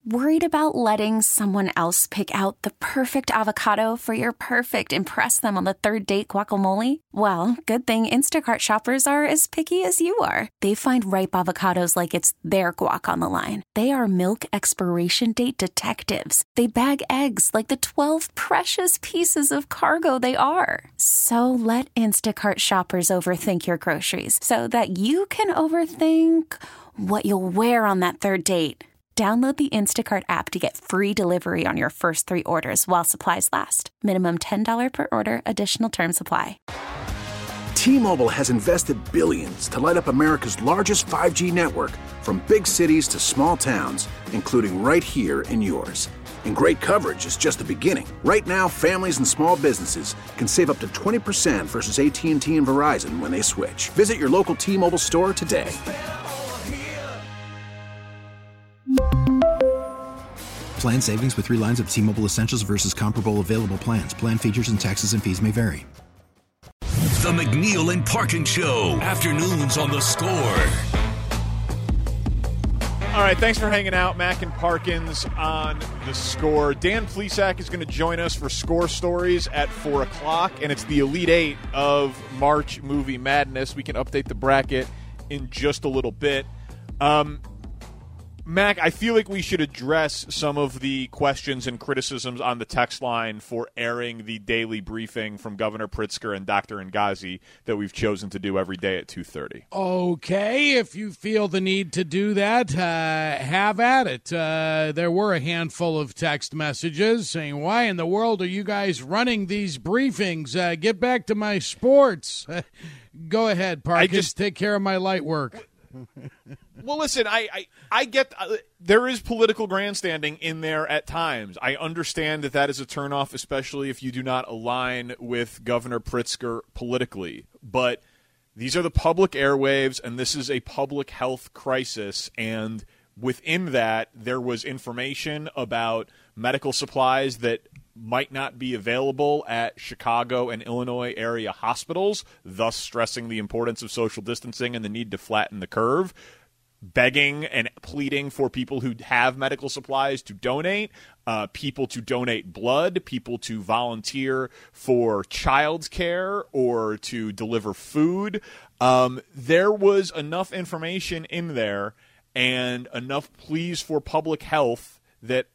Worried about letting someone else pick out the perfect avocado for your perfect impress them on the third date guacamole? Well, good thing Instacart shoppers are as picky as you are. They find ripe avocados like it's their guac on the line. They are milk expiration date detectives. They bag eggs like the 12 precious pieces of cargo they are. So let Instacart shoppers overthink your groceries so that you can overthink what you'll wear on that third date. Download the Instacart app to get free delivery on your first 3 orders while supplies last. Minimum $10 per order. Additional terms apply. T-Mobile has invested billions to light up America's largest 5G network, from big cities to small towns, including right here in yours. And great coverage is just the beginning. Right now, families and small businesses can save up to 20% versus AT&T and Verizon when they switch. Visit your local T-Mobile store today. Plan savings with 3 lines of T-Mobile Essentials versus comparable available plans. Plan features and taxes and fees may vary. The McNeil and Parkin Show. Afternoons on The Score. All right, thanks for hanging out. Mac and Parkins on The Score. Dan Plesac is going to join us for Score Stories at 4 o'clock, and it's the Elite Eight of March Movie Madness. We can update the bracket in just a little bit. Mac, I feel like we should address some of the questions and criticisms on the text line for airing the daily briefing from Governor Pritzker and Dr. Ngazi that we've chosen to do every day at 2:30. Okay, if you feel the need to do that, have at it. There were a handful of text messages saying, why in the world are you guys running these briefings? Get back to my sports. Go ahead, Parkins. Take care of my light work. Well, listen, I get there is political grandstanding in there at times. I understand that is a turnoff, especially if you do not align with Governor Pritzker politically. But these are the public airwaves, and this is a public health crisis. And within that, there was information about medical supplies that might not be available at Chicago and Illinois area hospitals, thus stressing the importance of social distancing and the need to flatten the curve, begging and pleading for people who have medical supplies to donate, people to donate blood, people to volunteer for child's care or to deliver food. There was enough information in there and enough pleas for public health that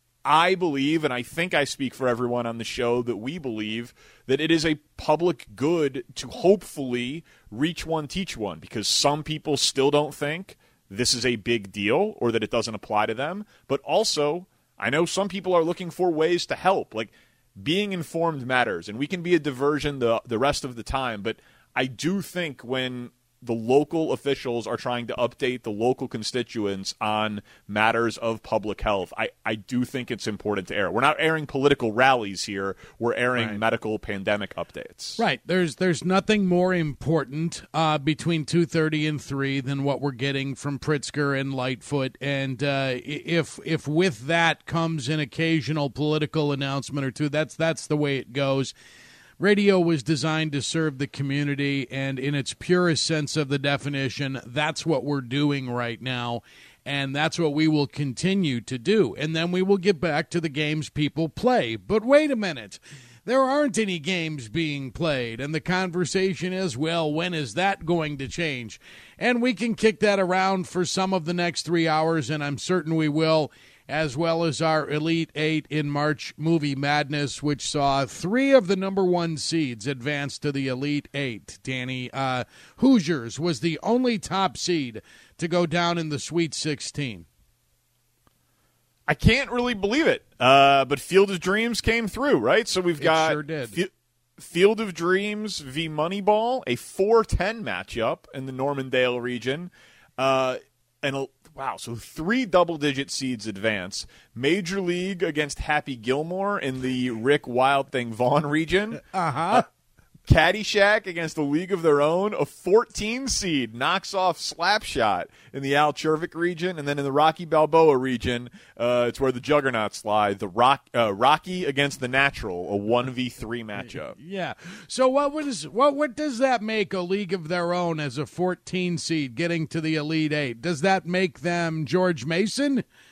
I believe, and I think I speak for everyone on the show, that we believe that it is a public good to hopefully reach one, teach one, because some people still don't think this is a big deal or that it doesn't apply to them. But also, I know some people are looking for ways to help. Like, being informed matters, and we can be a diversion the rest of the time. But I do think when the local officials are trying to update the local constituents on matters of public health, I do think it's important to air. We're not airing political rallies here. We're airing medical pandemic updates. Right. There's nothing more important between 2:30 and 3 than what we're getting from Pritzker and Lightfoot. And if with that comes an occasional political announcement or two, that's the way it goes. Radio was designed to serve the community, and in its purest sense of the definition, that's what we're doing right now, and that's what we will continue to do. And then we will get back to the games people play. But wait a minute. There aren't any games being played, and the conversation is, well, when is that going to change? And we can kick that around for some of the next 3 hours, and I'm certain we will, as well as our Elite Eight in March Movie Madness, which saw 3 of the number 1 seeds advance to the Elite Eight. Danny, Hoosiers was the only top seed to go down in the Sweet 16. I can't really believe it, but Field of Dreams came through, right? So we've got sure did. Field of Dreams v. Moneyball, a 4-10 matchup in the Normandale region, Wow, so 3 double-digit seeds advance. Major League against Happy Gilmore in the Rick Wild Thing Vaughn region. Caddyshack against a League of Their Own. A 14 seed knocks off Slapshot in the Al Chervik region. And then in the Rocky Balboa region, it's where the Juggernauts lie. The Rocky against the Natural, a 1v3 matchup. Yeah. So what does that make a League of Their Own as a 14 seed getting to the Elite Eight? Does that make them George Mason?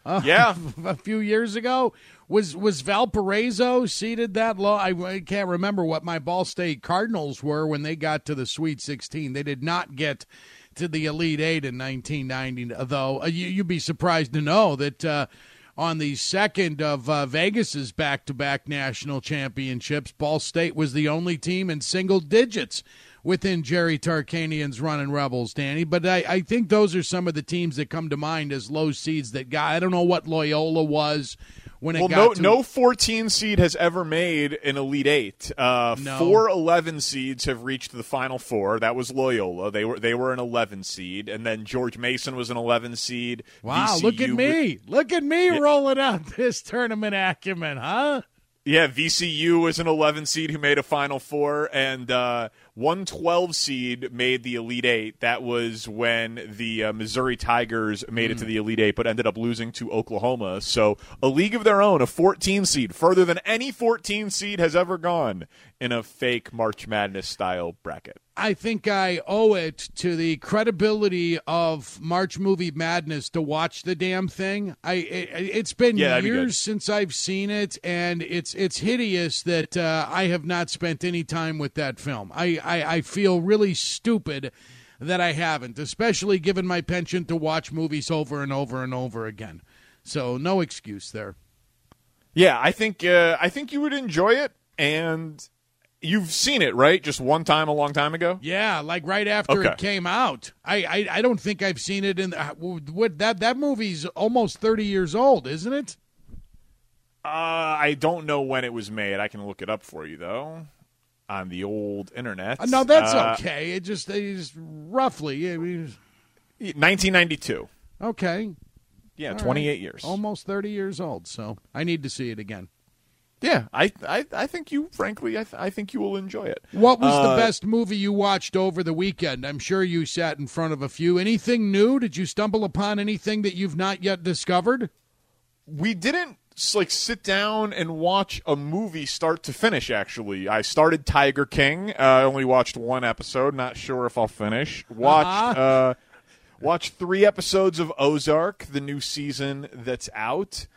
Yeah. A few years ago. Was Valparaiso seeded that low? I can't remember what my Ball State Cardinals were when they got to the Sweet 16. They did not get to the Elite Eight in 1990, though. You'd be surprised to know that on the second of Vegas's back-to-back national championships, Ball State was the only team in single digits within Jerry Tarkanian's running Rebels, Danny. But I think those are some of the teams that come to mind as low seeds that got. I don't know what Loyola was when it got to. No 14 seed has ever made an Elite Eight. No. 4 11 seeds have reached the Final Four. That was Loyola. They were an 11 seed, and then George Mason was an 11 seed. Wow, VCU, look at me rolling out this tournament acumen, huh? Yeah, VCU was an 11 seed who made a Final Four, and 112 seed made the Elite Eight. That was when the Missouri Tigers made it to the Elite Eight, but ended up losing to Oklahoma. So a league of their own, a 14 seed, further than any 14 seed has ever gone in a fake March Madness style bracket. I think I owe it to the credibility of March Movie Madness to watch the damn thing. It's been years since I've seen it, and it's hideous that I have not spent any time with that film. I feel really stupid that I haven't, especially given my penchant to watch movies over and over and over again. So no excuse there. Yeah, I think you would enjoy it, and you've seen it, right? Just one time a long time ago? Yeah, like right after it came out. I don't think I've seen it in that movie's almost 30 years old, isn't it? I don't know when it was made. I can look it up for you though on the old internet. No, that's okay. It just roughly 1992. Okay. Yeah, all 28 right. years. Almost 30 years old, so I need to see it again. Yeah, I think you, frankly, I think you will enjoy it. What was the best movie you watched over the weekend? I'm sure you sat in front of a few. Anything new? Did you stumble upon anything that you've not yet discovered? We didn't sit down and watch a movie start to finish, actually. I started Tiger King. I only watched one episode. Not sure if I'll finish. Watched 3 episodes of Ozark, the new season that's out.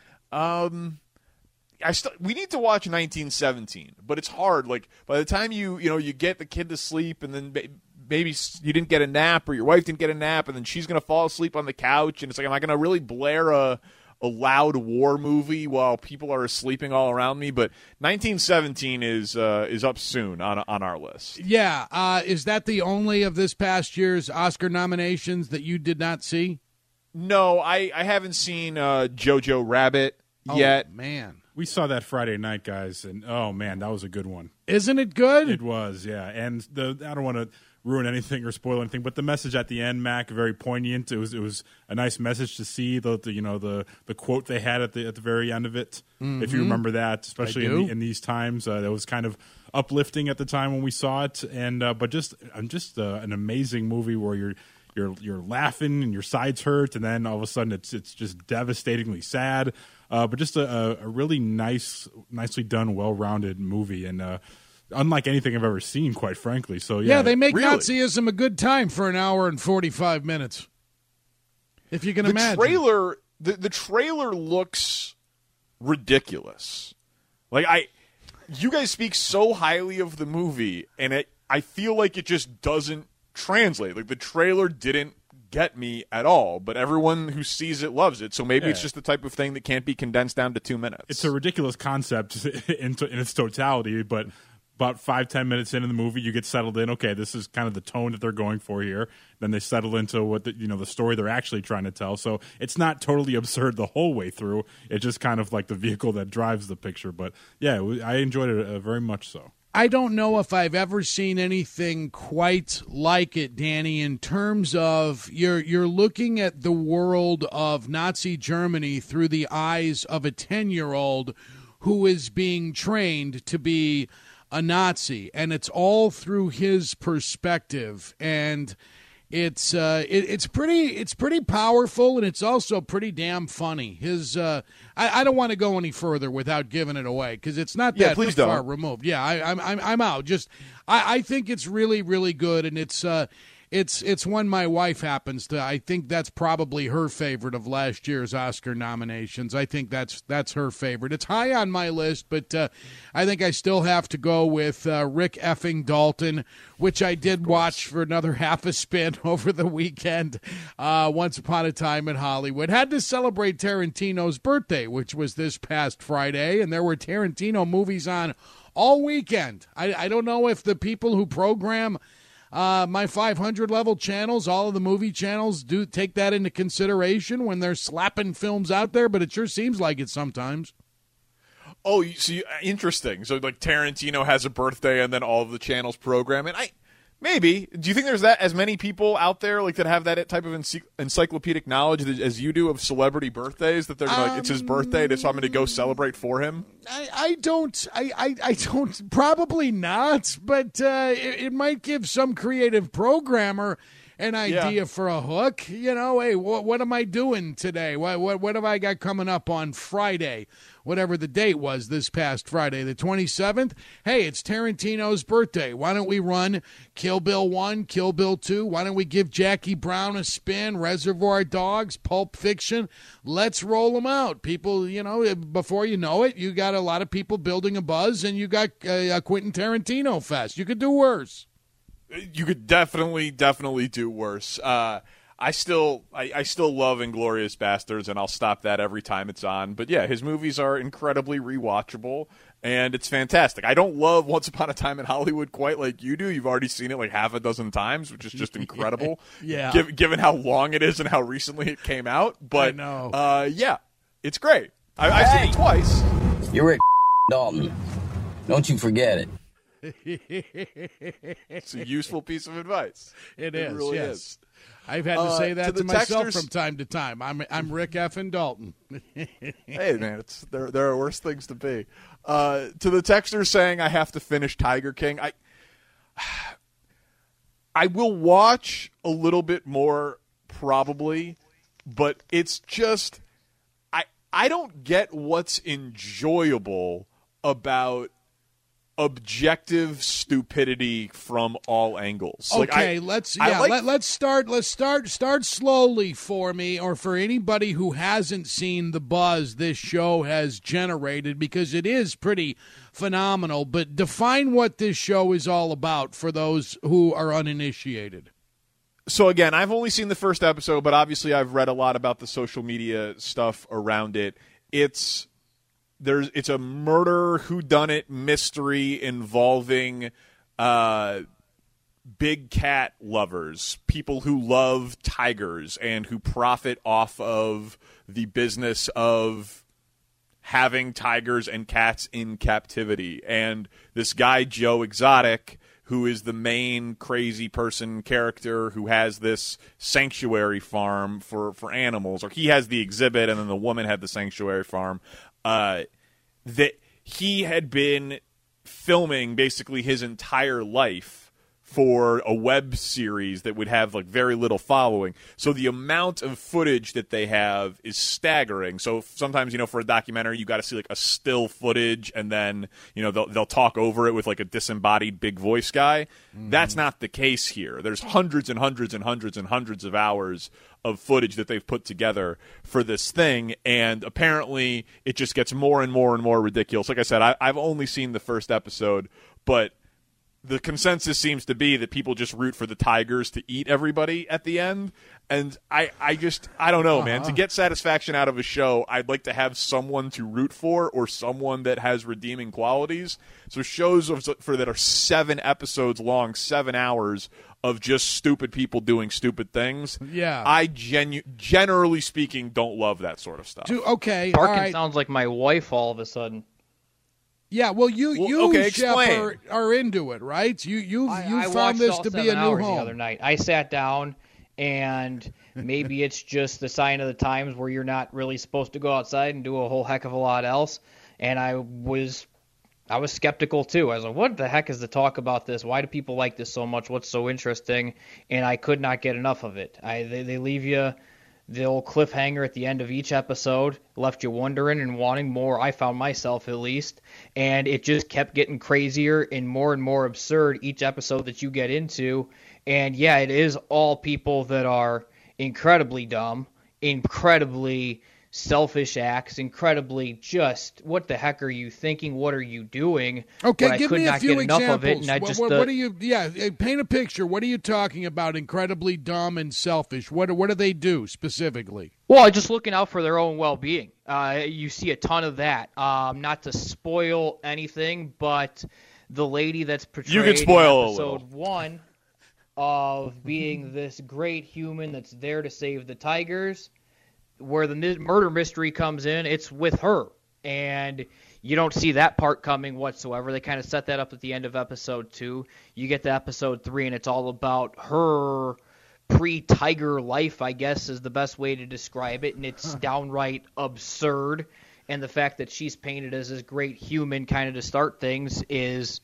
We need to watch 1917, but it's hard. Like by the time you get the kid to sleep, and then maybe you didn't get a nap, or your wife didn't get a nap, and then she's gonna fall asleep on the couch, and it's like, am I gonna really blare a loud war movie while people are sleeping all around me? But 1917 is up soon on our list. Yeah, is that the only of this past year's Oscar nominations that you did not see? No, I haven't seen Jojo Rabbit yet. Oh, man. We saw that Friday night, guys, and oh man, that was a good one. Isn't it good? It was, yeah. And I don't want to ruin anything or spoil anything, but the message at the end, Mac, very poignant. It was a nice message to see. The quote they had at the very end of it, if you remember that, especially in these times, that was kind of uplifting at the time when we saw it. And but just an amazing movie where you're laughing and your sides hurt, and then all of a sudden it's just devastatingly sad. But just a really nicely done, well-rounded movie, and unlike anything I've ever seen, quite frankly. So yeah, they make really? Nazism a good time for an hour and 45 minutes, if you can imagine. The trailer looks ridiculous. Like you guys speak so highly of the movie, and I feel like it just doesn't translate. Like the trailer didn't get me at all, but everyone who sees it loves it, so maybe it's just the type of thing that can't be condensed down to 2 minutes. It's a ridiculous concept in its totality, but about 5-10 minutes into the movie, you get settled in. Okay, this is kind of the tone that they're going for here. Then they settle into what the story they're actually trying to tell. So it's not totally absurd the whole way through. It's just kind of like the vehicle that drives the picture. But yeah, I enjoyed it very much so. I don't know if I've ever seen anything quite like it, Danny, in terms of you're looking at the world of Nazi Germany through the eyes of a 10-year-old who is being trained to be a Nazi, and it's all through his perspective, and it's pretty powerful, and it's also pretty damn funny. I don't want to go any further without giving it away because it's not that far removed. Yeah, I'm out. I think it's really, really good, and it's It's one my wife happens to. I think that's probably her favorite of last year's Oscar nominations. I think that's her favorite. It's high on my list, but I think I still have to go with Rick effing Dalton, which I did watch for another half a spin over the weekend. Once Upon a Time in Hollywood. Had to celebrate Tarantino's birthday, which was this past Friday, and there were Tarantino movies on all weekend. I don't know if the people who program my 500 level channels, all of the movie channels, do take that into consideration when they're slapping films out there, but it sure seems like it sometimes. Oh, interesting. So, like, Tarantino has a birthday and then all of the channels program it. Maybe. Do you think there's as many people out there like that have that type of encyclopedic knowledge as you do of celebrity birthdays that they're like, it's his birthday, so I'm going to go celebrate for him? I don't. Probably not. But it might give some creative programmer an idea for a hook. You know, hey, what am I doing today? What have I got coming up on Friday? Whatever the date was this past Friday, the 27th. Hey, it's Tarantino's birthday. Why don't we run Kill Bill 1, Kill Bill 2? Why don't we give Jackie Brown a spin, Reservoir Dogs, Pulp Fiction? Let's roll them out. People, you know, before you know it, you got a lot of people building a buzz, and you got a Quentin Tarantino fest. You could do worse. You could definitely do worse. I still love Inglourious Basterds, and I'll stop that every time it's on. But yeah, his movies are incredibly rewatchable, and it's fantastic. I don't love Once Upon a Time in Hollywood quite like you do. You've already seen it like half a dozen times, which is just incredible. Yeah. Given how long it is and how recently it came out. But I know. Yeah, it's great. I've seen it twice. You're Rick Dalton. Don't you forget it. It's a useful piece of advice. It really yes. is. I've had to say that to myself texters, from time to time. I'm Rick effing Dalton. Hey, man, there are worse things to be. To the texters saying I have to finish Tiger King, I will watch a little bit more probably, but it's just I don't get what's enjoyable about objective stupidity from all angles. Okay, let's start slowly for me, or for anybody who hasn't seen the buzz this show has generated, because it is pretty phenomenal. But define what this show is all about for those who are uninitiated. So again, I've only seen the first episode, but obviously I've read a lot about the social media stuff around it. It's a murder whodunit mystery involving big cat lovers, people who love tigers and who profit off of the business of having tigers and cats in captivity. And this guy, Joe Exotic, who is the main crazy person character who has this sanctuary farm for animals, or he has the exhibit and then the woman had the sanctuary farm, that he had been filming basically his entire life for a web series that would have like very little following. So the amount of footage that they have is staggering. So sometimes, for a documentary, you got to see like a still footage, and then, they'll talk over it with like a disembodied big voice guy. Mm-hmm. That's not the case here. There's hundreds and hundreds and hundreds and hundreds of hours of footage that they've put together for this thing, and apparently it just gets more and more and more ridiculous. Like I said, I've only seen the first episode, but the consensus seems to be that people just root for the tigers to eat everybody at the end. And I don't know, man. To get satisfaction out of a show, I'd like to have someone to root for or someone that has redeeming qualities. So shows that are 7 episodes long, 7 hours of just stupid people doing stupid things. Yeah. I generally speaking don't love that sort of stuff. Okay. Parkin sounds like my wife all of a sudden. Yeah, well, you Shep, are into it, right? You found this to be a new home. The other night, I sat down, and maybe it's just the sign of the times where you're not really supposed to go outside and do a whole heck of a lot else. And I was skeptical too. I was like, "What the heck is the talk about this? Why do people like this so much? What's so interesting?" And I could not get enough of it. They leave you The old cliffhanger at the end of each episode left you wondering and wanting more. I found myself, at least. And it just kept getting crazier and more absurd each episode that you get into. And yeah, it is all people that are incredibly dumb, incredibly selfish acts, incredibly just, what the heck are you thinking? What are you doing? Okay, give me a few examples. Of it, and what do you? Yeah, paint a picture. What are you talking about? Incredibly dumb and selfish. What do they do specifically? Well, just looking out for their own well-being. You see a ton of that. Not to spoil anything, but the lady that's portrayed you can spoil in episode 1 of being this great human that's there to save the tigers. Where the murder mystery comes in, it's with her. And you don't see that part coming whatsoever. They kind of set that up at the end of episode 2. You get to episode 3, and it's all about her pre-tiger life, I guess, is the best way to describe it. And it's downright absurd. And the fact that she's painted as this great human kind of to start things it's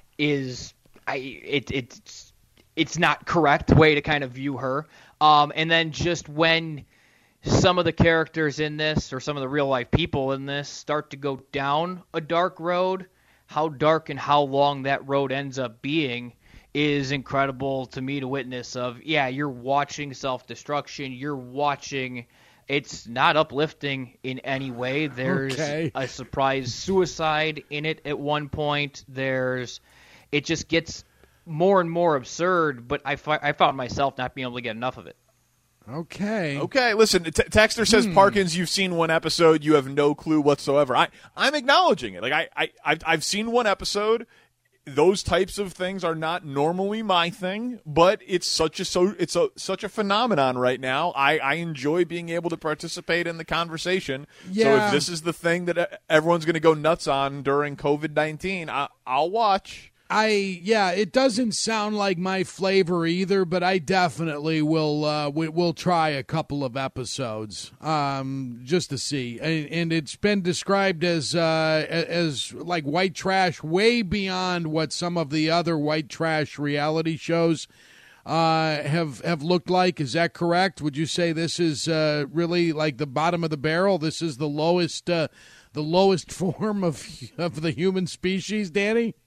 not correct way to kind of view her. And then just when some of the characters in this, or some of the real-life people in this, start to go down a dark road, how dark and how long that road ends up being is incredible to me to witness of. Yeah, you're watching self-destruction. You're watching – it's not uplifting in any way. There's a surprise suicide in it at one point. It just gets more and more absurd, but I found myself not being able to get enough of it. Okay. Listen, Texter says, Parkins, you've seen one episode. You have no clue whatsoever. I'm acknowledging it. Like I've seen one episode. Those types of things are not normally my thing, but it's such a phenomenon right now. I enjoy being able to participate in the conversation. Yeah. So if this is the thing that everyone's going to go nuts on during COVID-19, I'll watch. It doesn't sound like my flavor either, but I definitely will try a couple of episodes just to see. And it's been described as like white trash, way beyond what some of the other white trash reality shows have looked like. Is that correct? Would you say this is really like the bottom of the barrel? This is the lowest form of the human species, Danny?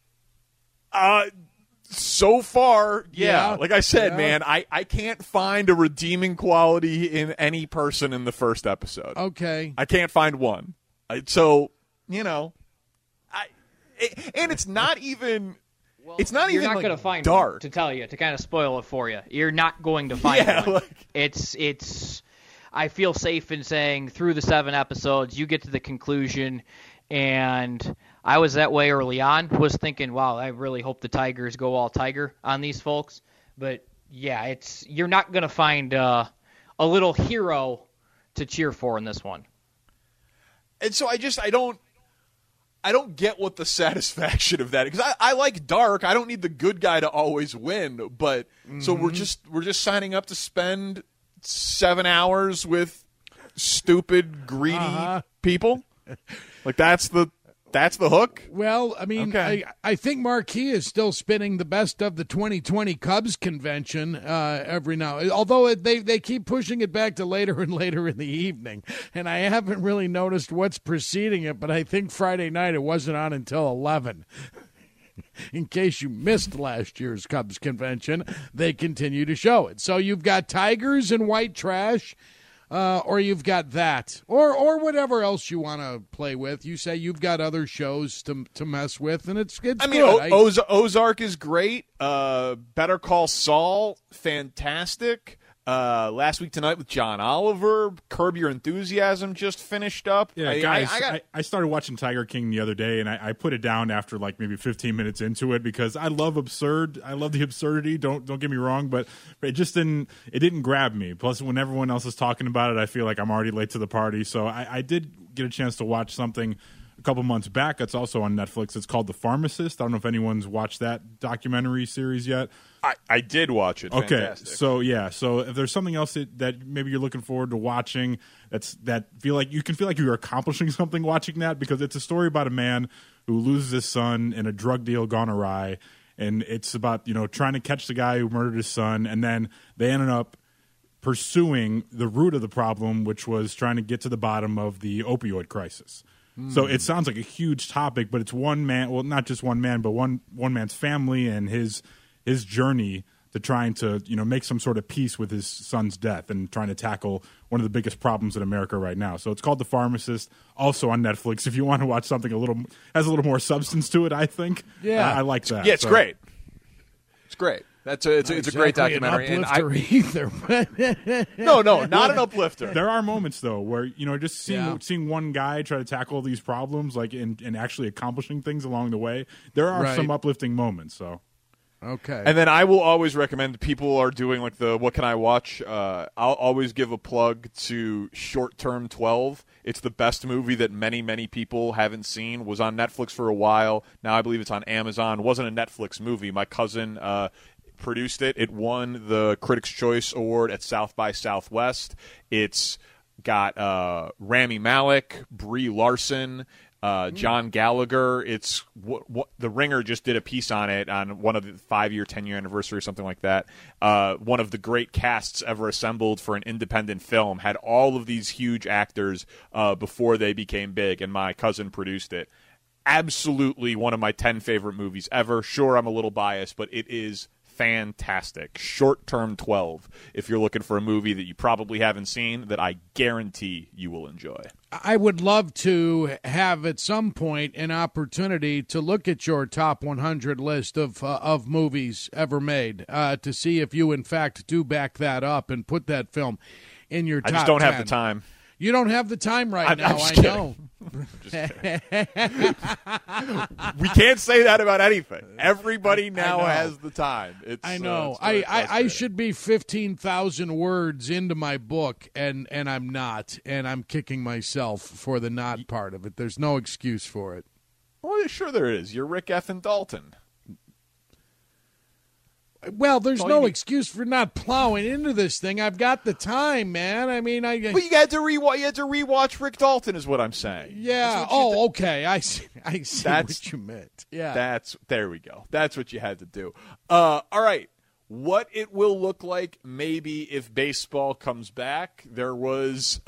So far, yeah. Like I said, man, I can't find a redeeming quality in any person in the first episode. Okay. I can't find one. So, and it's not even it's not you're even not like going to find dark. One, to tell you, to kind of spoil it for you. You're not going to find one. Like, it's I feel safe in saying through the 7 episodes, you get to the conclusion. And I was that way early on, was thinking, wow, I really hope the Tigers go all Tiger on these folks. But, yeah, you're not going to find a little hero to cheer for in this one. And so I don't get what the satisfaction of that is. Because I like dark. I don't need the good guy to always win. But so we're just signing up to spend 7 hours with stupid, greedy people? Like that's the hook? Well, I mean, okay. I think Marquee is still spinning the best of the 2020 Cubs convention every now. Although they keep pushing it back to later and later in the evening, and I haven't really noticed what's preceding it. But I think Friday night it wasn't on until 11. In case you missed last year's Cubs convention, they continue to show it. So you've got Tigers and white trash. Or you've got that, or whatever else you want to play with. You say you've got other shows to mess with, and it's I mean, good. Ozark is great. Better Call Saul, fantastic. Last Week Tonight with John Oliver. Curb Your Enthusiasm just finished up. Yeah, I started watching Tiger King the other day, and I put it down after like maybe 15 minutes into it because I love absurd. I love the absurdity. Don't get me wrong, but it just didn't grab me. Plus, when everyone else is talking about it, I feel like I'm already late to the party. So I did get a chance to watch something a couple months back that's also on Netflix. It's called The Pharmacist. I don't know if anyone's watched that documentary series yet. I did watch it. Okay, Fantastic. so if there's something else that maybe you're looking forward to watching, that feel like you're accomplishing something watching that, because it's a story about a man who loses his son in a drug deal gone awry, and it's about trying to catch the guy who murdered his son, and then they ended up pursuing the root of the problem, which was trying to get to the bottom of the opioid crisis. So it sounds like a huge topic, but it's one man, well, not just one man, but one man's family and his journey to trying to, make some sort of peace with his son's death and trying to tackle one of the biggest problems in America right now. So it's called The Pharmacist, also on Netflix. If you want to watch something has a little more substance to it, I think. Yeah. I like that. Yeah, it's great. It's great. It's a great documentary. An uplifter either. No, not an uplifter. There are moments though where just seeing one guy try to tackle these problems, like and actually accomplishing things along the way. There are some uplifting moments. So. Okay. And then I will always recommend, people are doing like the what can I watch? I'll always give a plug to Short Term 12. It's the best movie that many, many people haven't seen. Was on Netflix for a while. Now I believe it's on Amazon. It wasn't a Netflix movie. My cousin produced it. It won the Critics' Choice Award at South by Southwest. It's got Rami Malek, Brie Larson, John Gallagher. It's what The Ringer just did a piece on it on one of the 5-year, 10-year anniversary or something like that. One of the great casts ever assembled for an independent film. Had all of these huge actors before they became big, and my cousin produced it. Absolutely one of my 10 favorite movies ever. Sure, I'm a little biased, but it is fantastic. Short Term 12, if you're looking for a movie that you probably haven't seen, that I guarantee you will enjoy. I would love to have at some point an opportunity to look at your top 100 list of movies ever made to see if you in fact do back that up and put that film in your top 10. I just don't have the time. You don't have the time right now, I'm just I kidding. know. Just kidding. We can't say that about anything. Everybody now has the time. I know. I should be 15,000 words into my book, and I'm not, and I'm kicking myself for the not part of it. There's no excuse for it. Well, sure there is. You're Rick F. and Dalton. Well, there's no excuse for not plowing into this thing. I've got the time, man. I mean, Well, you had to rewatch Rick Dalton, is what I'm saying. Yeah. Okay. I see what you meant. Yeah. There we go. That's what you had to do. All right. What it will look like, maybe if baseball comes back. There was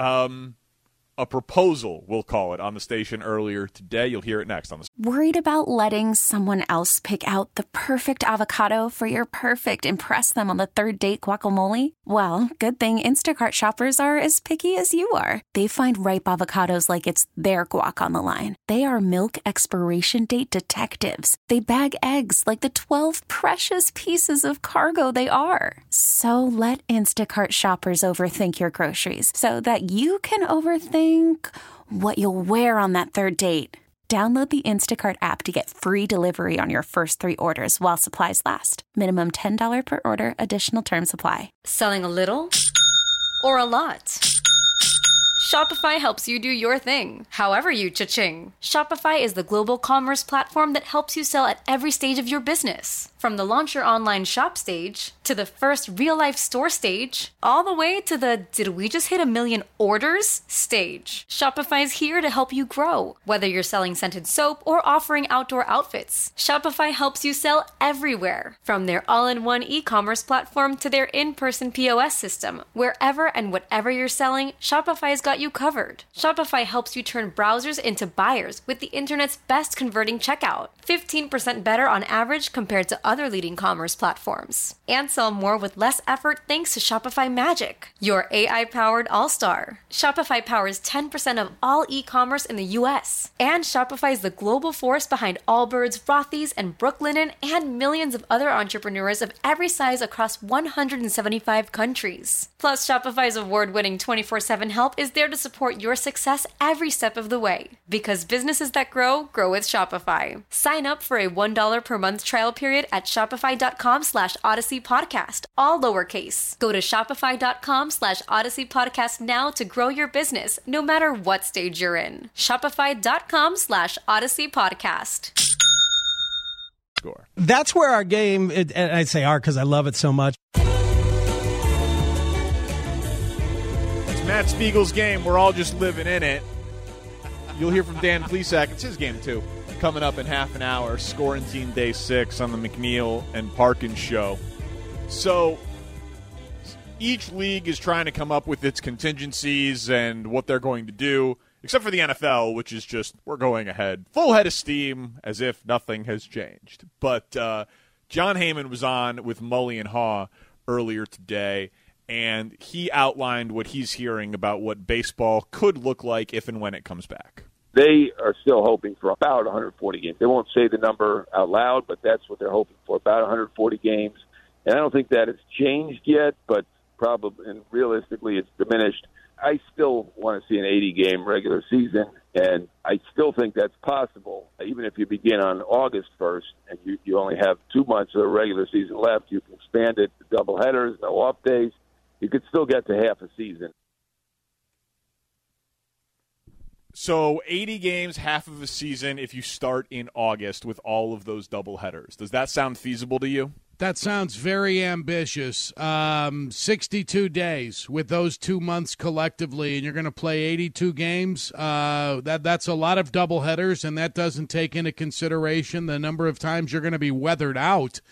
a proposal, we'll call it, on the station earlier today. You'll hear it next on the. Worried about letting someone else pick out the perfect avocado for your perfect impress them on the third date guacamole? Well, good thing Instacart shoppers are as picky as you are. They find ripe avocados like it's their guac on the line. They are milk expiration date detectives. They bag eggs like the 12 precious pieces of cargo they are. So let Instacart shoppers overthink your groceries so that you can overthink what you'll wear on that third date. Download the Instacart app to get free delivery on your first 3 orders while supplies last. Minimum $10 per order. Additional terms apply. Selling a little or a lot? Shopify helps you do your thing, however you cha-ching. Shopify is the global commerce platform that helps you sell at every stage of your business. From the launch your online shop stage, to the first real-life store stage, all the way to the did we just hit 1 million orders stage. Shopify's here to help you grow. Whether you're selling scented soap or offering outdoor outfits, Shopify helps you sell everywhere. From their all-in-one e-commerce platform to their in-person POS system, wherever and whatever you're selling, Shopify's got you covered. Shopify helps you turn browsers into buyers with the internet's best converting checkout. 15% better on average compared to other leading commerce platforms. And sell more with less effort thanks to Shopify Magic, your AI-powered all-star. Shopify powers 10% of all e-commerce in the U.S. And Shopify is the global force behind Allbirds, Rothy's, and Brooklinen, and millions of other entrepreneurs of every size across 175 countries. Plus, Shopify's award-winning 24/7 help is there to support your success every step of the way. Because businesses that grow with Shopify. Sign up for a $1 per month trial period at shopify.com/Odyssey Podcast, all lowercase. Go to shopify.com/Odyssey Podcast now to grow your business, no matter what stage you're in. Shopify.com/Odyssey Podcast. Score. That's where our game, and I say our because I love it so much. It's Matt Spiegel's game. We're all just living in it. You'll hear from Dan Plesac. It's his game, too. Coming up in half an hour, Scorentein Day 6 on the McNeil and Parkin Show. So, each league is trying to come up with its contingencies and what they're going to do, except for the NFL, which is just, we're going ahead, full head of steam, as if nothing has changed. But John Heyman was on with Mully and Haw earlier today, and he outlined what he's hearing about what baseball could look like if and when it comes back. They are still hoping for about 140 games. They won't say the number out loud, but that's what they're hoping for, about 140 games. And I don't think that has changed yet, but probably and realistically it's diminished. I still want to see an 80-game regular season, and I still think that's possible. Even if you begin on August 1st and you only have 2 months of the regular season left, you can expand it to doubleheaders, no off days. You could still get to half a season. So 80 games, half of a season if you start in August with all of those doubleheaders. Does that sound feasible to you? That sounds very ambitious. 62 days with those 2 months collectively, and you're going to play 82 games. That's a lot of doubleheaders, and that doesn't take into consideration the number of times you're going to be weathered out.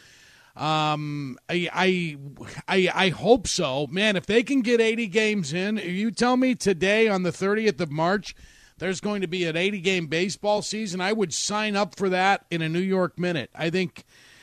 I hope so. Man, if they can get 80 games in, if you tell me today on the 30th of March there's going to be an 80-game baseball season, I would sign up for that in a New York minute. I think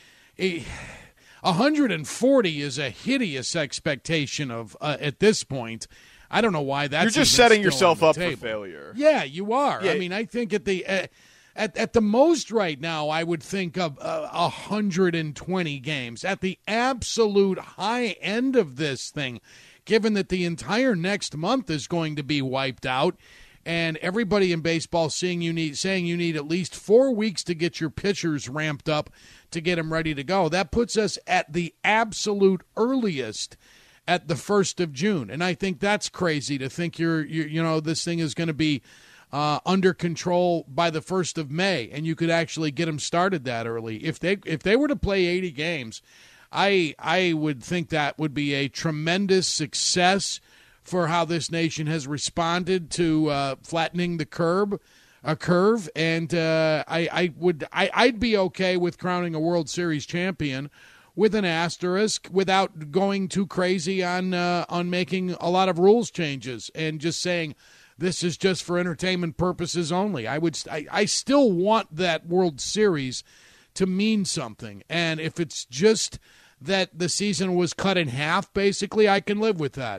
140 is a hideous expectation of at this point. I don't know why that's. You're just setting yourself up for failure. Yeah, you are. Yeah. I mean, I think at the at the most right now, I would think of 120 games. At the absolute high end of this thing, given that the entire next month is going to be wiped out, and everybody in baseball saying you need at least 4 weeks to get your pitchers ramped up to get them ready to go. That puts us at the absolute earliest at the 1st of June. And I think that's crazy to think this thing is going to be under control by the 1st of May, and you could actually get them started that early. If they were to play 80 games, I would think that would be a tremendous success for how this nation has responded to flattening the curve, and I'd be okay with crowning a World Series champion with an asterisk, without going too crazy on making a lot of rules changes and just saying this is just for entertainment purposes only. I still want that World Series to mean something, and if it's just that the season was cut in half, basically, I can live with that.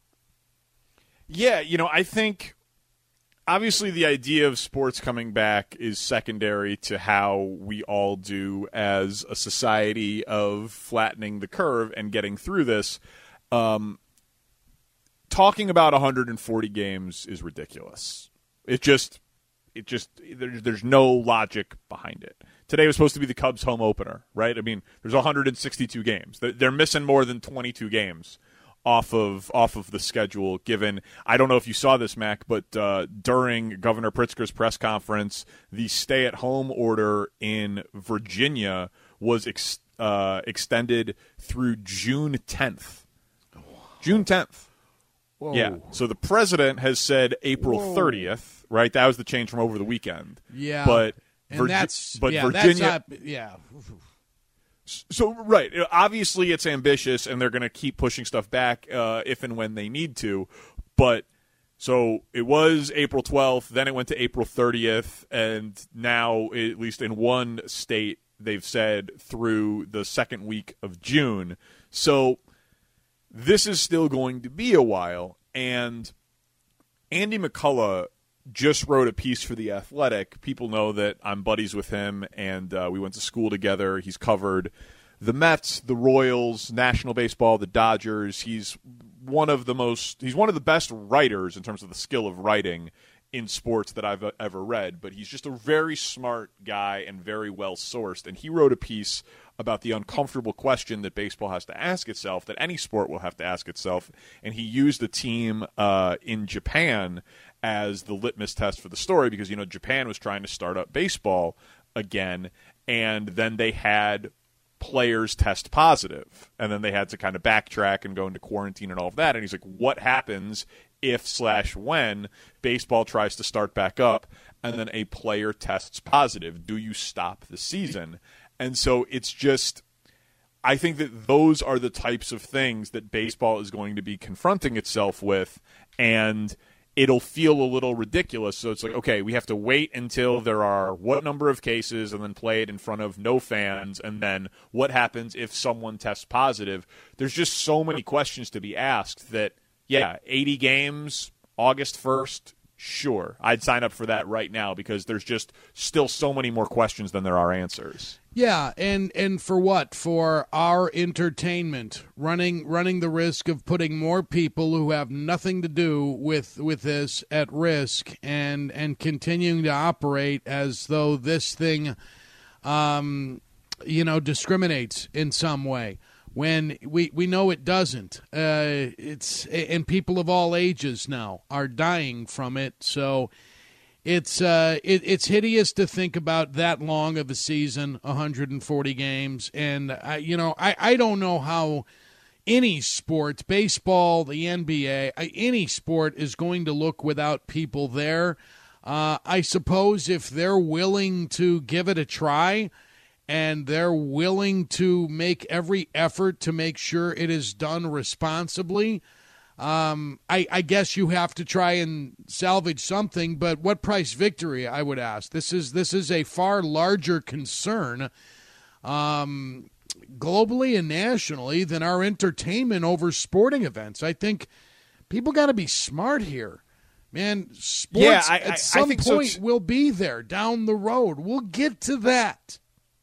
Yeah, I think obviously the idea of sports coming back is secondary to how we all do as a society of flattening the curve and getting through this. Talking about 140 games is ridiculous. There's no logic behind it. Today was supposed to be the Cubs home opener, right? I mean, there's 162 games. They're missing more than 22 games off of the schedule, given, I don't know if you saw this, Mac, but during Governor Pritzker's press conference, the stay-at-home order in Virginia was extended through June 10th. June 10th. Whoa. Yeah, so the president has said April 30th, right? That was the change from over the weekend. Yeah, but Virginia. That's not, yeah. So, right, obviously it's ambitious, and they're going to keep pushing stuff back if and when they need to. But so it was April 12th, then it went to April 30th, and now, at least in one state, they've said through the second week of June. So this is still going to be a while, and Andy McCullough just wrote a piece for The Athletic. People know that I'm buddies with him, and we went to school together. He's covered the Mets, the Royals, National Baseball, the Dodgers. He's one of the best writers in terms of the skill of writing in sports that I've ever read, but he's just a very smart guy and very well-sourced, and he wrote a piece about the uncomfortable question that baseball has to ask itself, that any sport will have to ask itself, and he used a team in Japan as the litmus test for the story because, Japan was trying to start up baseball again, and then they had players test positive, and then they had to kind of backtrack and go into quarantine and all of that, and he's like, what happens if/when baseball tries to start back up and then a player tests positive? Do you stop the season? And so it's just, I think that those are the types of things that baseball is going to be confronting itself with, and it'll feel a little ridiculous. So it's like, okay, we have to wait until there are what number of cases and then play it in front of no fans, and then what happens if someone tests positive? There's just so many questions to be asked that, 80 games, August 1st, sure, I'd sign up for that right now because there's just still so many more questions than there are answers. Yeah, and for what? For our entertainment, running the risk of putting more people who have nothing to do with this at risk, and continuing to operate as though this thing, discriminates in some way, when we know it doesn't. And people of all ages now are dying from it, so. It's hideous to think about that long of a season, 140 games, and I don't know how any sport, baseball, the NBA, any sport is going to look without people there. I suppose if they're willing to give it a try and they're willing to make every effort to make sure it is done responsibly, I guess you have to try and salvage something, but what price victory, I would ask. This is a far larger concern, globally and nationally, than our entertainment over sporting events. I think people got to be smart here. Man, sports at some point will be there down the road. We'll get to that.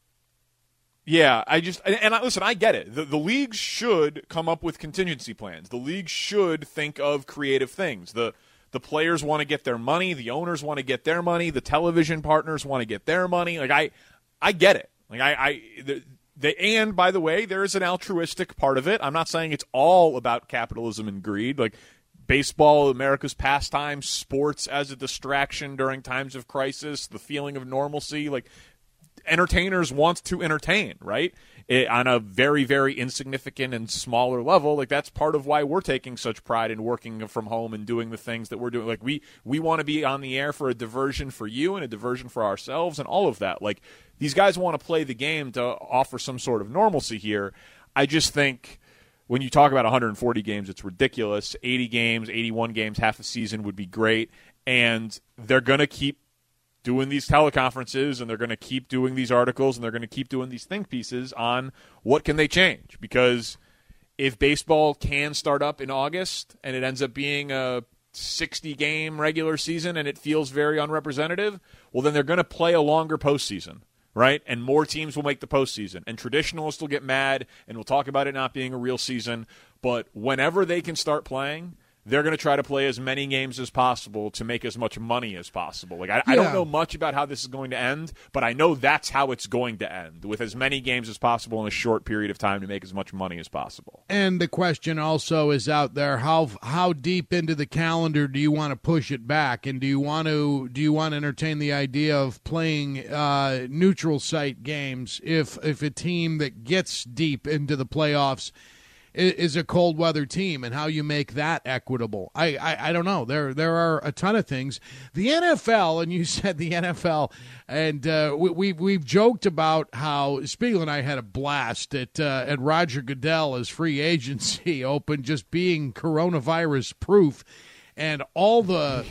Yeah, listen, I get it. The leagues should come up with contingency plans. The league should think of creative things. The players want to get their money. The owners want to get their money. The television partners want to get their money. Like, I get it. Like, and by the way, there is an altruistic part of it. I'm not saying it's all about capitalism and greed. Like, baseball, America's pastime, sports as a distraction during times of crisis, the feeling of normalcy, like, entertainers want to entertain, right? On a very, very insignificant and smaller level. Like, that's part of why we're taking such pride in working from home and doing the things that we're doing. Like, we want to be on the air for a diversion for you and a diversion for ourselves and all of that. Like, these guys want to play the game to offer some sort of normalcy here. I just think when you talk about 140 games, it's ridiculous. 80 games, 81 games, half a season would be great. And they're going to keep doing these teleconferences, and they're going to keep doing these articles, and they're going to keep doing these think pieces on what can they change. Because if baseball can start up in August and it ends up being a 60-game regular season and it feels very unrepresentative, well, then they're going to play a longer postseason, right? And more teams will make the postseason. And traditionalists will get mad, and we'll talk about it not being a real season. But whenever they can start playing, they're going to try to play as many games as possible to make as much money as possible. Like, I don't know much about how this is going to end, but I know that's how it's going to end, with as many games as possible in a short period of time to make as much money as possible. And the question also is out there, how deep into the calendar do you want to push it back? And do you want to entertain the idea of playing neutral site games if a team that gets deep into the playoffs is a cold weather team, and how you make that equitable? I don't know. There are a ton of things. The NFL, and you said the NFL, and we've joked about how Spiegel and I had a blast at Roger Goodell as free agency open, just being coronavirus proof, and all the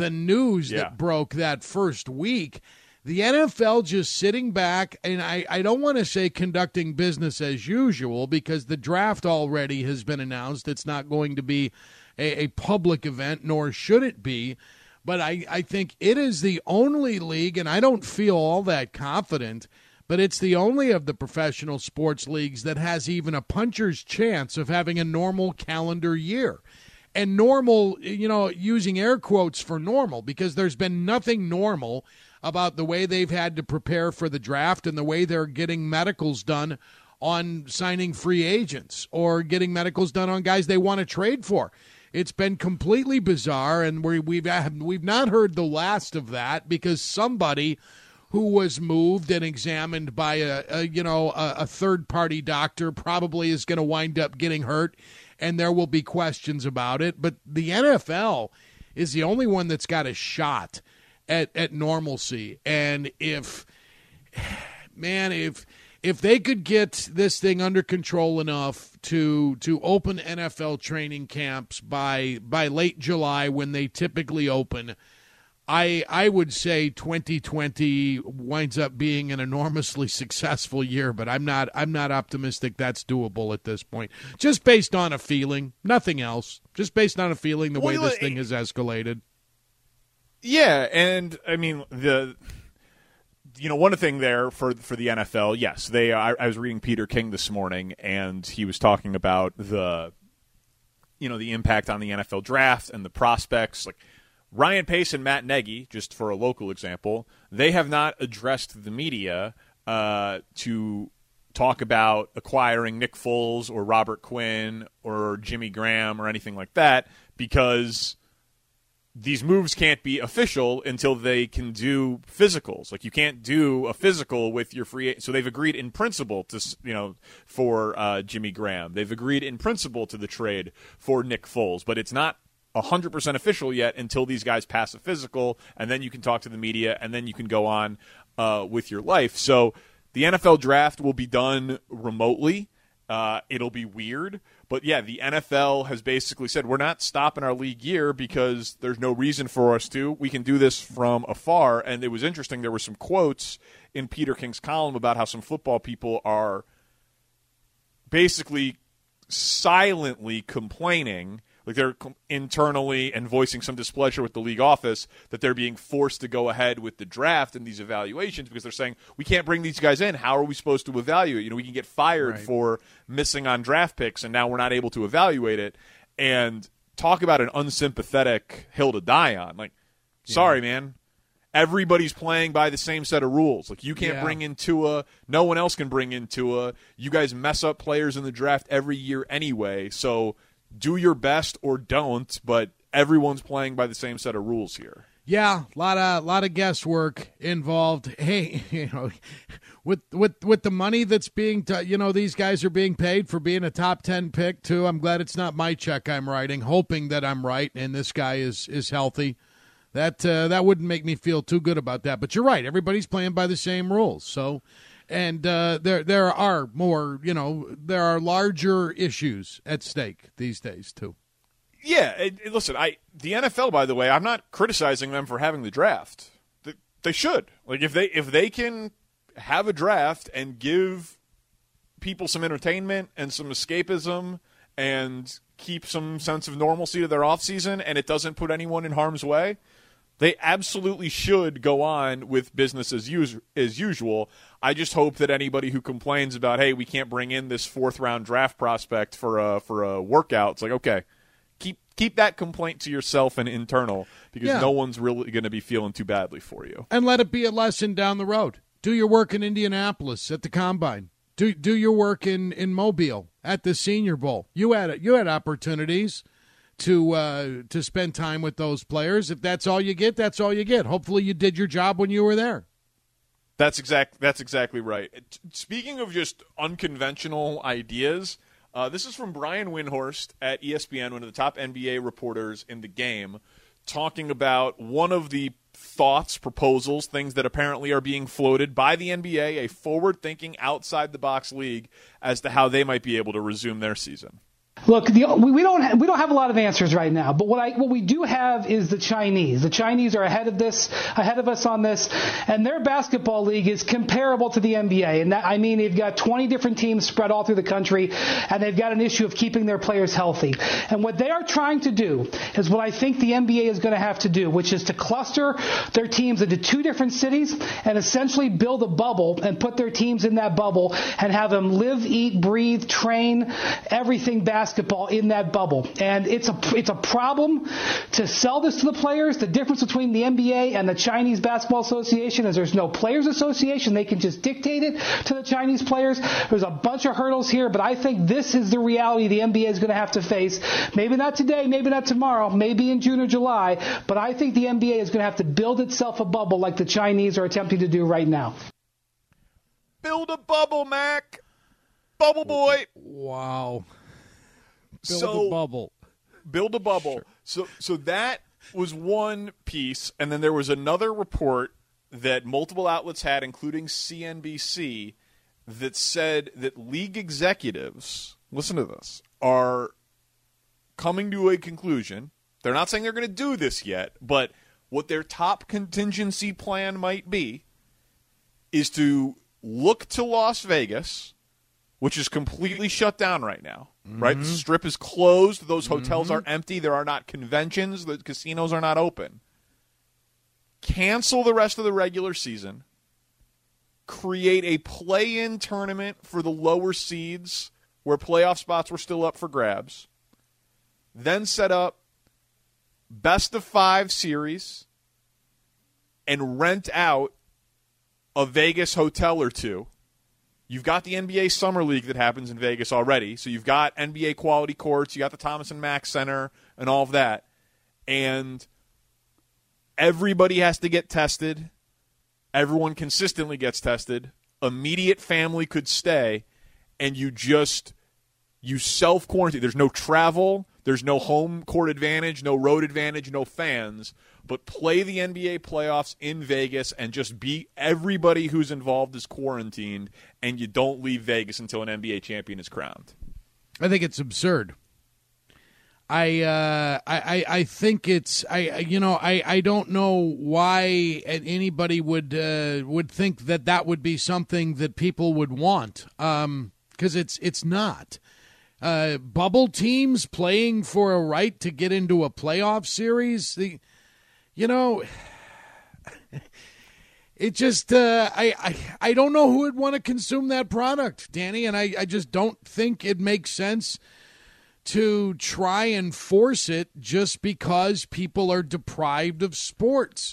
news that broke that first week. The NFL just sitting back, and I don't want to say conducting business as usual, because the draft already has been announced. It's not going to be a public event, nor should it be. But I think it is the only league, and I don't feel all that confident, but it's the only of the professional sports leagues that has even a puncher's chance of having a normal calendar year. And normal, using air quotes for normal, because there's been nothing normal about the way they've had to prepare for the draft and the way they're getting medicals done on signing free agents or getting medicals done on guys they want to trade for. It's been completely bizarre, and we've not heard the last of that, because somebody who was moved and examined by a third-party doctor probably is going to wind up getting hurt, and there will be questions about it. But the NFL is the only one that's got a shot at normalcy. And if if they could get this thing under control enough to open NFL training camps by late July when they typically open, I would say 2020 winds up being an enormously successful year, but I'm not optimistic that's doable at this point. Just based on a feeling, nothing else. Just based on a feeling, the way this thing has escalated. Yeah, and I mean one thing there for the NFL, yes, I was reading Peter King this morning, and he was talking about the impact on the NFL draft and the prospects, like. Ryan Pace and Matt Nagy, just for a local example, they have not addressed the media to talk about acquiring Nick Foles or Robert Quinn or Jimmy Graham or anything like that, because these moves can't be official until they can do physicals. Like, you can't do a physical with your free agent. So they've agreed in principle to, for Jimmy Graham. They've agreed in principle to the trade for Nick Foles, but it's not 100% official yet until these guys pass a physical, and then you can talk to the media, and then you can go on with your life. So the NFL draft will be done remotely. It'll be weird. But, yeah, the NFL has basically said we're not stopping our league year because there's no reason for us to. We can do this from afar. And it was interesting. There were some quotes in Peter King's column about how some football people are basically silently complaining, like they're internally and voicing some displeasure with the league office that they're being forced to go ahead with the draft and these evaluations because they're saying, we can't bring these guys in. How are we supposed to evaluate? We can get fired for missing on draft picks, and now we're not able to evaluate it. And talk about an unsympathetic hill to die on. Like, sorry, man. Everybody's playing by the same set of rules. Like, you can't bring in Tua. No one else can bring in Tua. You guys mess up players in the draft every year anyway, so do your best or don't, but everyone's playing by the same set of rules here. Yeah, a lot of guesswork involved. Hey, with the money that's being, these guys are being paid for being a top 10 pick too. I'm glad it's not my check I'm writing, hoping that I'm right and this guy is healthy. That wouldn't make me feel too good about that. But you're right, everybody's playing by the same rules. So. And there are more, there are larger issues at stake these days, too. Yeah, listen, the NFL, by the way, I'm not criticizing them for having the draft. They should. Like, if they can have a draft and give people some entertainment and some escapism and keep some sense of normalcy to their offseason and it doesn't put anyone in harm's way, they absolutely should go on with business as usual. I just hope that anybody who complains about, hey, we can't bring in this fourth-round draft prospect for a workout, it's like, okay, keep that complaint to yourself and internal because no one's really going to be feeling too badly for you. And let it be a lesson down the road. Do your work in Indianapolis at the Combine. Do your work in Mobile at the Senior Bowl. You had opportunities to spend time with those players. If that's all you get, that's all you get. Hopefully you did your job when you were there. That's exactly right. Speaking of just unconventional ideas, this is from Brian Windhorst at ESPN, one of the top NBA reporters in the game, talking about one of the thoughts, proposals, things that apparently are being floated by the NBA, a forward-thinking, outside-the-box league, as to how they might be able to resume their season. Look, we don't have a lot of answers right now, but what we do have is the Chinese. The Chinese are ahead of us on this, and their basketball league is comparable to the NBA. And they've got 20 different teams spread all through the country, and they've got an issue of keeping their players healthy. And what they are trying to do is what I think the NBA is going to have to do, which is to cluster their teams into two different cities and essentially build a bubble and put their teams in that bubble and have them live, eat, breathe, train, everything basketball in that bubble. And it's a problem to sell this to the players. The difference between the NBA and the Chinese Basketball Association is there's no players association. They can just dictate it to the Chinese players. There's a bunch of hurdles here, but I think this is the reality the NBA is going to have to face. Maybe not today, maybe not tomorrow, maybe in June or July, but I think the NBA is going to have to build itself a bubble like the Chinese are attempting to do right now. Build a bubble, Mac. Bubble boy. Wow. Build a bubble. Build a bubble. Sure. So that was one piece, and then there was another report that multiple outlets had, including CNBC, that said that league executives, listen to this, are coming to a conclusion. They're not saying they're going to do this yet, but what their top contingency plan might be is to look to Las Vegas, which is completely shut down right now, right? The Strip is closed. Those hotels are empty. There are not conventions. The casinos are not open. Cancel the rest of the regular season. Create a play-in tournament for the lower seeds where playoff spots were still up for grabs. Then set up best-of-5 series and rent out a Vegas hotel or two. You've got the NBA Summer League that happens in Vegas already, so you've got NBA quality courts, you got the Thomas & Mack Center and all of that, and everybody has to get tested. Everyone consistently gets tested. Immediate family could stay, and you self-quarantine. There's no travel. There's no home court advantage, no road advantage, no fans. But play the NBA playoffs in Vegas and just be everybody who's involved is quarantined, and you don't leave Vegas until an NBA champion is crowned. I think it's absurd. I think it's I don't know why anybody would think that would be something that people would want, because it's not. Bubble teams playing for a right to get into a playoff series, it just I don't know who would want to consume that product, Danny, and I just don't think it makes sense to try and force it just because people are deprived of sports.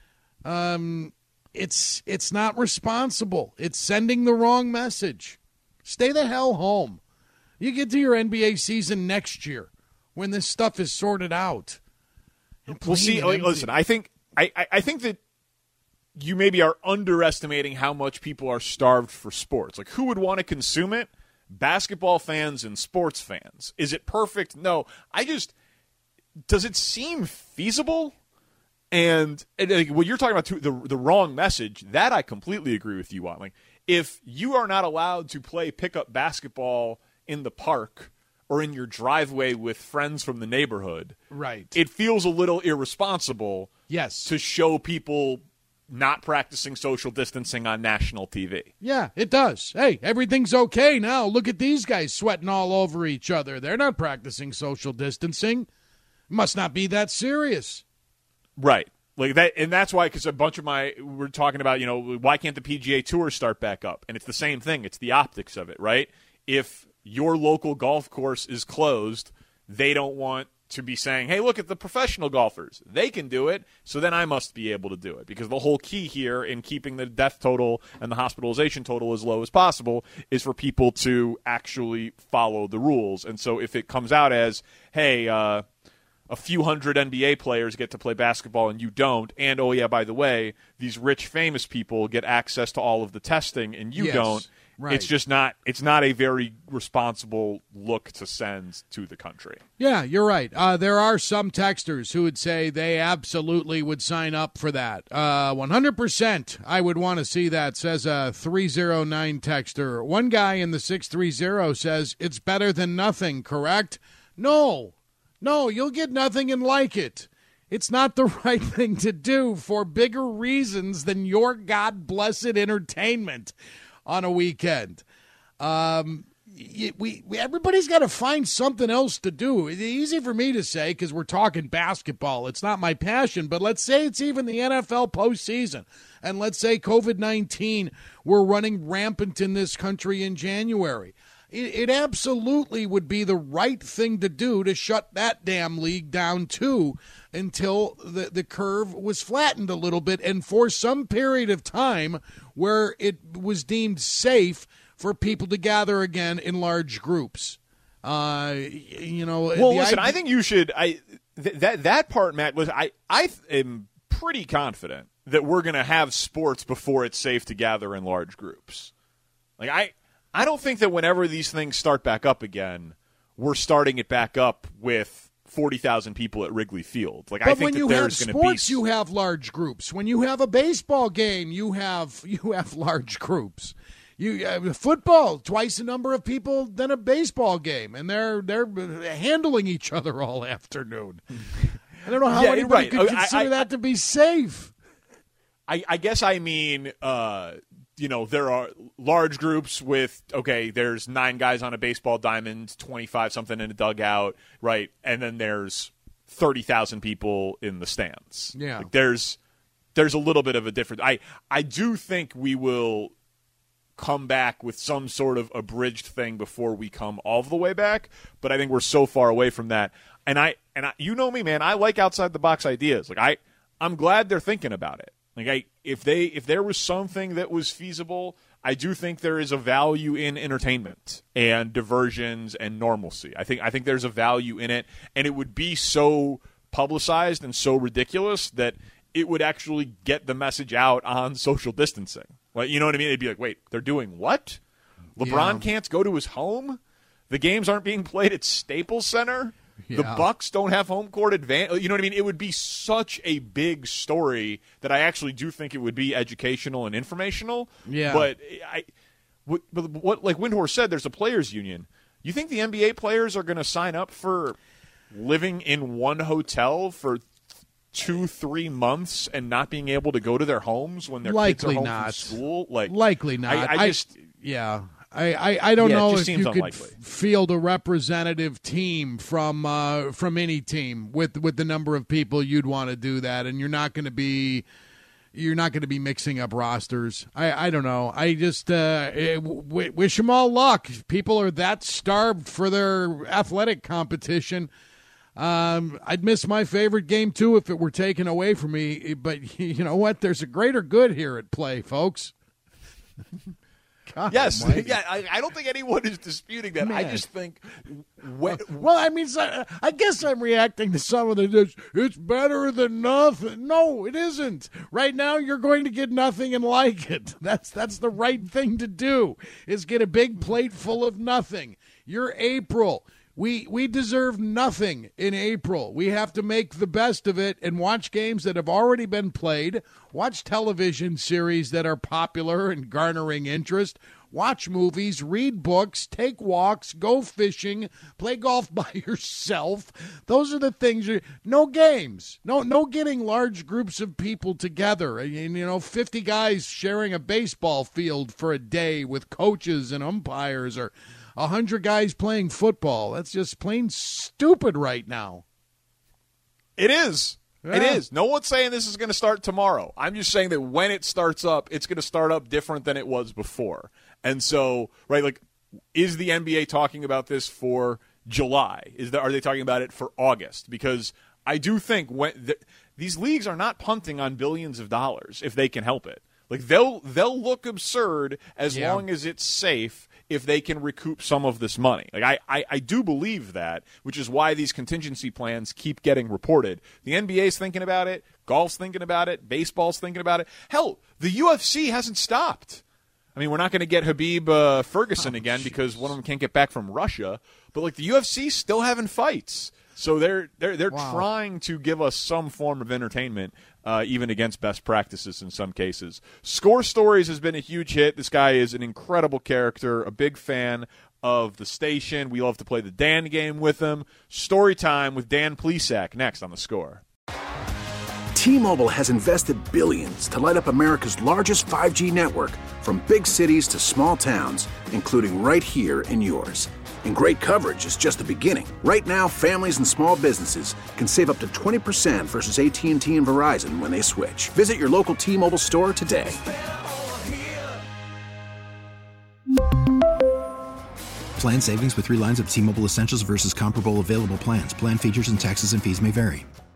It's not responsible. It's sending the wrong message. Stay the hell home. You get to your NBA season next year when this stuff is sorted out. We'll see. Listen, I think that you maybe are underestimating how much people are starved for sports. Like, who would want to consume it? Basketball fans and sports fans. Is it perfect? No. Does it seem feasible? And when you're talking about the wrong message, that I completely agree with you on. Like, if you are not allowed to play pickup basketball in the park or in your driveway with friends from the neighborhood, right, it feels a little irresponsible, yes, to show people not practicing social distancing on national TV. Yeah, it does. Hey, everything's okay now. Look at these guys sweating all over each other. They're not practicing social distancing. It must not be that serious. Right. Like that, and that's why, because we're talking about, why can't the PGA Tour start back up? And it's the same thing. It's the optics of it, right? If your local golf course is closed, they don't want to be saying, hey, look at the professional golfers. They can do it, so then I must be able to do it. Because the whole key here in keeping the death total and the hospitalization total as low as possible is for people to actually follow the rules. And so if it comes out as, hey, a few hundred NBA players get to play basketball and you don't, and, oh, yeah, by the way, these rich, famous people get access to all of the testing and you don't, right. It's not a very responsible look to send to the country. Yeah, you're right. There are some texters who would say they absolutely would sign up for that. 100% I would want to see that, says a 309 texter. One guy in the 630 says it's better than nothing, correct? No, you'll get nothing and like it. It's not the right thing to do for bigger reasons than your God-blessed entertainment on a weekend. Everybody's got to find something else to do. It's easy for me to say because we're talking basketball. It's not my passion, but let's say it's even the NFL postseason, and let's say COVID-19 we're running rampant in this country in January. It absolutely would be the right thing to do to shut that damn league down, too, until the curve was flattened a little bit and for some period of time where it was deemed safe for people to gather again in large groups. Well, listen, I think you should that part, Matt, I am pretty confident that we're going to have sports before it's safe to gather in large groups. Like, I don't think that whenever these things start back up again, we're starting it back up with 40,000 people at Wrigley Field. Like, I think that there's going to be sports, you have large groups. When you have a baseball game, you have large groups. Football, twice the number of people than a baseball game, and they're handling each other all afternoon. I don't know how anybody could consider that to be safe. I guess I mean, there are large groups with, there's 9 guys on a baseball diamond, 25-something in a dugout, right? And then there's 30,000 people in the stands. Yeah. Like there's a little bit of a difference. I do think we will come back with some sort of abridged thing before we come all the way back, but I think we're so far away from that. And I you know me, man, I like outside the box ideas. Like I'm glad they're thinking about it. Like if there was something that was feasible, I do think there is a value in entertainment and diversions and normalcy. I think there's a value in it, and it would be so publicized and so ridiculous that it would actually get the message out on social distancing. Like, you know what I mean? It'd be like, wait, they're doing what? LeBron can't go to his home? The games aren't being played at Staples Center? Yeah. The Bucks don't have home court advantage. You know what I mean? It would be such a big story that I actually do think it would be educational and informational. Yeah. But what like Windhorst said, there's a players union. You think the NBA players are going to sign up for living in one hotel for 2-3 months and not being able to go to their homes when their kids are home from school? Likely not. I just I don't know if you unlikely. could field a representative team from any team with the number of people you'd want to do that, and you're not going to be mixing up rosters. I don't know. I just wish them all luck. People are that starved for their athletic competition. I'd miss my favorite game too if it were taken away from me. But you know what? There's a greater good here at play, folks. God yes, almighty. yeah. I don't think anyone is disputing that. Man. I just think, well, I mean, I guess I'm reacting to some of the. It's better than nothing. No, it isn't. Right now, you're going to get nothing and like it. That's the right thing to do. Is get a big plate full of nothing. You're April. We deserve nothing in April. We have to make the best of it and watch games that have already been played, watch television series that are popular and garnering interest, watch movies, read books, take walks, go fishing, play golf by yourself. Those are the things. No games. No getting large groups of people together. And, 50 guys sharing a baseball field for a day with coaches and umpires, or 100 guys playing football. That's just plain stupid right now. It is. Yeah. It is. No one's saying this is going to start tomorrow. I'm just saying that when it starts up, it's going to start up different than it was before. And so, right, like, is the NBA talking about this for July? Are they talking about it for August? Because I do think these leagues are not punting on billions of dollars if they can help it. Like, they'll look absurd as long as it's safe, if they can recoup some of this money. Like I do believe that, which is why these contingency plans keep getting reported. The NBA's thinking about it, golf's thinking about it, baseball's thinking about it. Hell, the UFC hasn't stopped. I mean, we're not going to get Habib Ferguson again because one of them can't get back from Russia, but like the UFC's still having fights. So they're trying to give us some form of entertainment, even against best practices in some cases. Score Stories has been a huge hit. This guy is an incredible character, a big fan of the station. We love to play the Dan game with him. Story time with Dan Plesac next on The Score. T-Mobile has invested billions to light up America's largest 5G network, from big cities to small towns, including right here in yours. And great coverage is just the beginning. Right now, families and small businesses can save up to 20% versus AT&T and Verizon when they switch. Visit your local T-Mobile store today. Plan savings with 3 lines of T-Mobile Essentials versus comparable available plans. Plan features and taxes and fees may vary.